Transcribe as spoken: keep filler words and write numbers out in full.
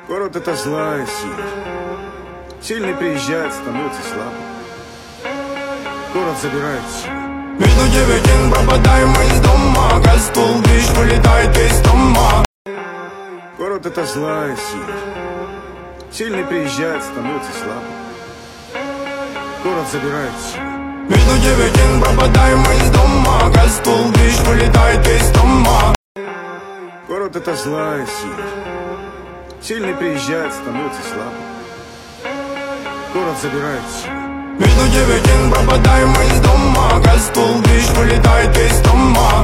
Город — это злая сила. Сильный приезжает, становится слабым. Город забирает силу. Между девятин пропадаем мы из дома. Газтул, бич вылетает из дома. Город — это злая сила. Сильный приезжает, становится слабым. Город забирает силу. Между девятин пропадаем мы из дома. Газтул, бич вылетает из дома. Город — это злая сила. Сильный приезжает, становится слабым. Город забирает силу. Между девятин пропадаем мы из дома. Газтул, бич вылетает из дома.